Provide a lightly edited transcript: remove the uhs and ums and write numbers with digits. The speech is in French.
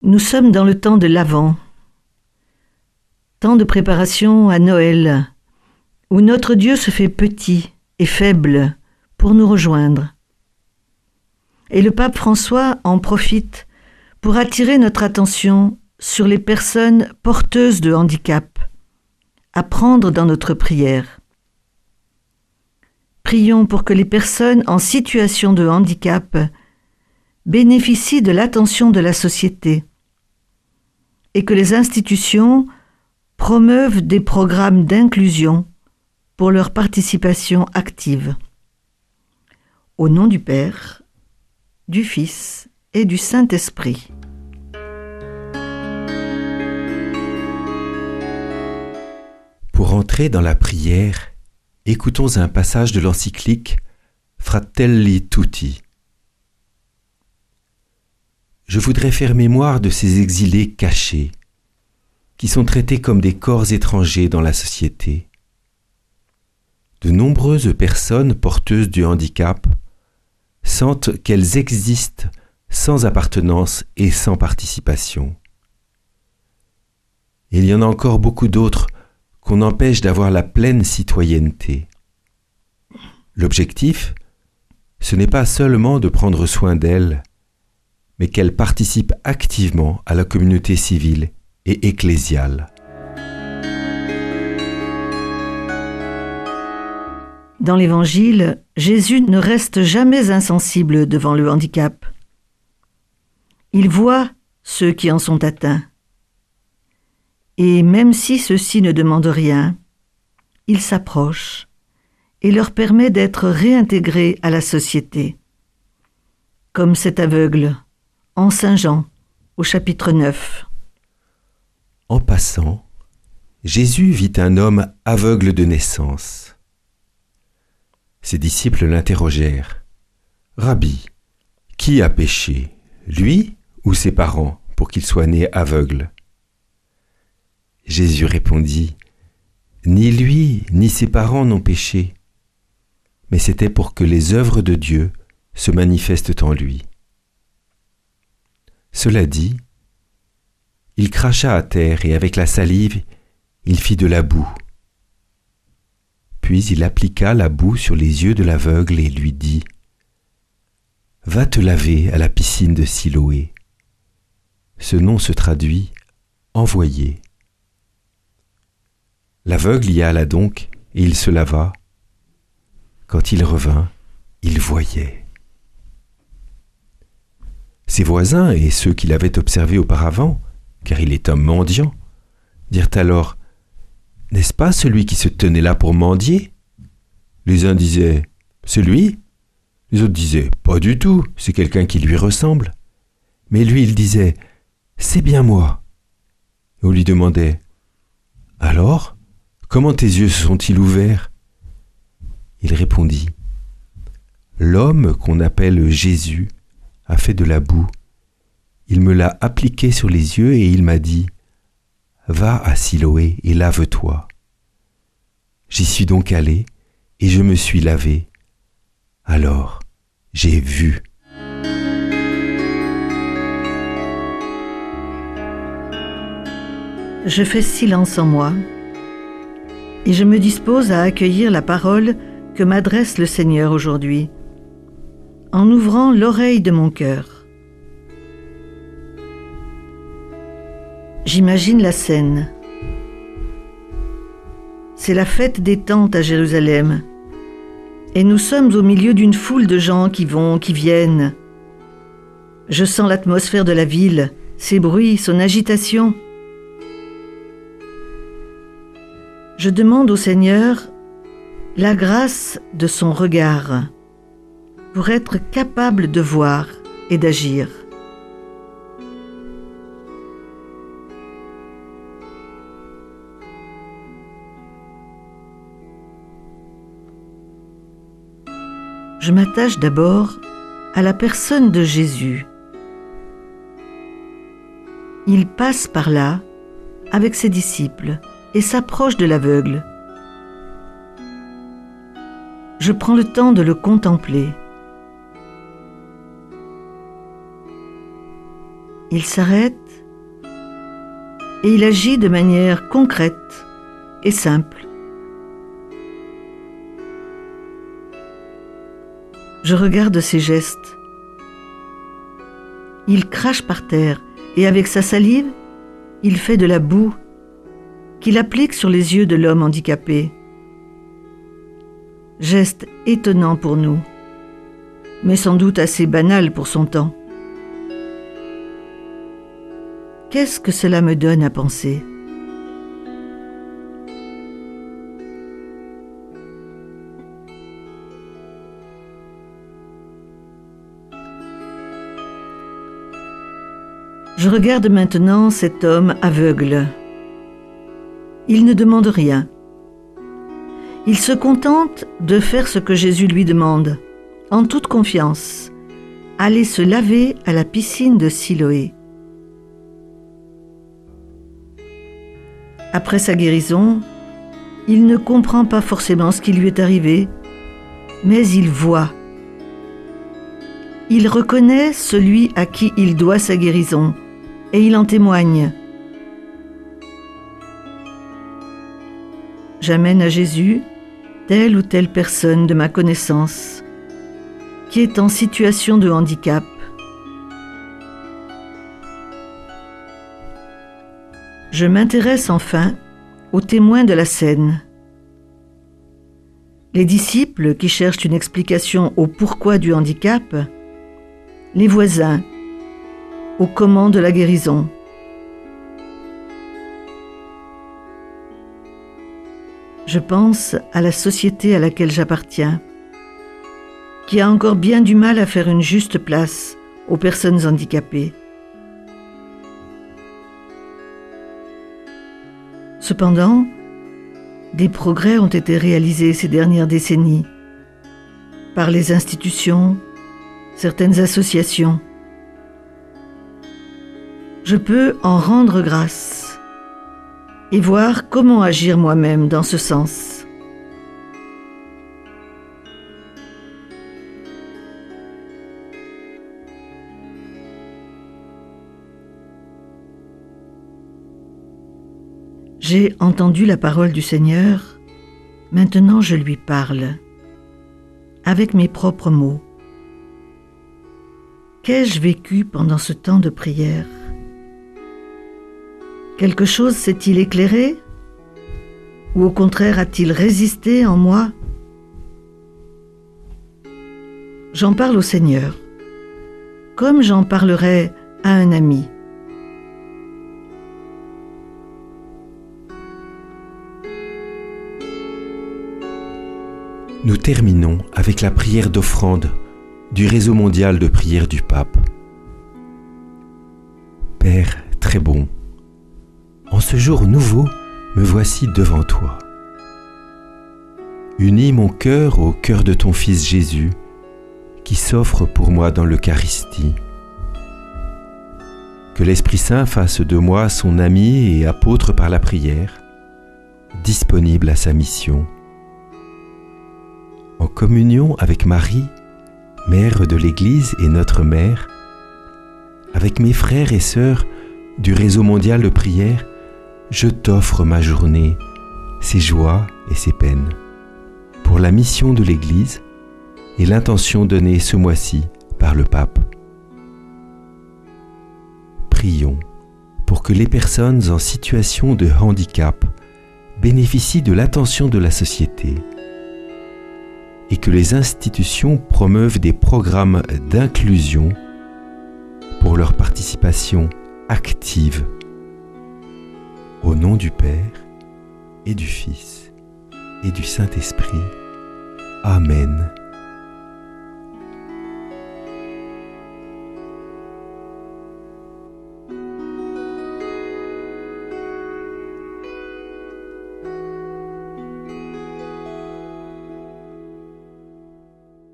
Nous sommes dans le temps de l'Avent, temps de préparation à Noël, où notre Dieu se fait petit et faible pour nous rejoindre. Et le pape François en profite pour attirer notre attention sur les personnes porteuses de handicap, à prendre dans notre prière. Prions pour que les personnes en situation de handicap bénéficient de l'attention de la société et que les institutions promeuvent des programmes d'inclusion pour leur participation active. Au nom du Père, du Fils et du Saint-Esprit. Pour entrer dans la prière, écoutons un passage de l'encyclique Fratelli Tutti. Je voudrais faire mémoire de ces exilés cachés, qui sont traités comme des corps étrangers dans la société. De nombreuses personnes porteuses du handicap sentent qu'elles existent sans appartenance et sans participation. Il y en a encore beaucoup d'autres qu'on empêche d'avoir la pleine citoyenneté. L'objectif, ce n'est pas seulement de prendre soin d'elles, mais qu'elles participent activement à la communauté civile et ecclésiale. Dans l'Évangile, Jésus ne reste jamais insensible devant le handicap. Il voit ceux qui en sont atteints. Et même si ceux-ci ne demandent rien, il s'approche et leur permet d'être réintégrés à la société. Comme cet aveugle, en Saint Jean, au chapitre 9. En passant, Jésus vit un homme aveugle de naissance. Ses disciples l'interrogèrent. « Rabbi, qui a péché, lui ou ses parents, pour qu'il soit né aveugle ?» Jésus répondit, « Ni lui, ni ses parents n'ont péché, mais c'était pour que les œuvres de Dieu se manifestent en lui. » Cela dit, il cracha à terre et avec la salive, il fit de la boue. Puis il appliqua la boue sur les yeux de l'aveugle et lui dit « Va te laver à la piscine de Siloé. » Ce nom se traduit « envoyé ». L'aveugle y alla donc et il se lava. Quand il revint, il voyait. Ses voisins et ceux qui l'avaient observé auparavant, car il est un mendiant, dirent alors « N'est-ce pas celui qui se tenait là pour mendier ?» Les uns disaient « C'est lui ?» Les autres disaient « Pas du tout, c'est quelqu'un qui lui ressemble. » Mais lui, il disait « C'est bien moi. » Et on lui demandait « Alors, comment tes yeux se sont-ils ouverts ?» Il répondit « L'homme qu'on appelle Jésus a fait de la boue. Il me l'a appliqué sur les yeux et il m'a dit « Va à Siloé et lave-toi. » J'y suis donc allé et je me suis lavé. Alors, j'ai vu. Je fais silence en moi et je me dispose à accueillir la parole que m'adresse le Seigneur aujourd'hui, en ouvrant l'oreille de mon cœur. J'imagine la scène. C'est la fête des tentes à Jérusalem, et nous sommes au milieu d'une foule de gens qui vont, qui viennent. Je sens l'atmosphère de la ville, ses bruits, son agitation. Je demande au Seigneur la grâce de son regard pour être capable de voir et d'agir. Je m'attache d'abord à la personne de Jésus. Il passe par là avec ses disciples et s'approche de l'aveugle. Je prends le temps de le contempler. il s'arrête et il agit de manière concrète et simple. Je regarde ses gestes. Il crache par terre et avec sa salive, il fait de la boue qu'il applique sur les yeux de l'homme handicapé. Geste étonnant pour nous, mais sans doute assez banal pour son temps. Qu'est-ce que cela me donne à penser ? Je regarde maintenant cet homme aveugle. Il ne demande rien. Il se contente de faire ce que Jésus lui demande, en toute confiance, aller se laver à la piscine de Siloé. Après sa guérison, il ne comprend pas forcément ce qui lui est arrivé, mais il voit. Il reconnaît celui à qui il doit sa guérison, et il en témoigne. J'amène à Jésus telle ou telle personne de ma connaissance qui est en situation de handicap. Je m'intéresse enfin aux témoins de la scène. Les disciples qui cherchent une explication au pourquoi du handicap, les voisins au comment de la guérison. Je pense à la société à laquelle j'appartiens, qui a encore bien du mal à faire une juste place aux personnes handicapées. Cependant, des progrès ont été réalisés ces dernières décennies par les institutions, certaines associations. Je peux en rendre grâce et voir comment agir moi-même dans ce sens. J'ai entendu la parole du Seigneur, maintenant je lui parle, avec mes propres mots. Qu'ai-je vécu pendant ce temps de prière ? Quelque chose s'est-il éclairé ? Ou au contraire a-t-il résisté en moi ? J'en parle au Seigneur, comme j'en parlerais à un ami. Nous terminons avec la prière d'offrande du réseau mondial de prière du pape. Père très bon, en ce jour nouveau, me voici devant toi. Unis mon cœur au cœur de ton Fils Jésus, qui s'offre pour moi dans l'Eucharistie. Que l'Esprit Saint fasse de moi son ami et apôtre par la prière, disponible à sa mission. En communion avec Marie, Mère de l'Église et notre Mère, avec mes frères et sœurs du réseau mondial de prière, je t'offre ma journée, ses joies et ses peines, pour la mission de l'Église et l'intention donnée ce mois-ci par le pape. Prions pour que les personnes en situation de handicap bénéficient de l'attention de la société et que les institutions promeuvent des programmes d'inclusion pour leur participation active. Au nom du Père et du Fils et du Saint-Esprit. Amen.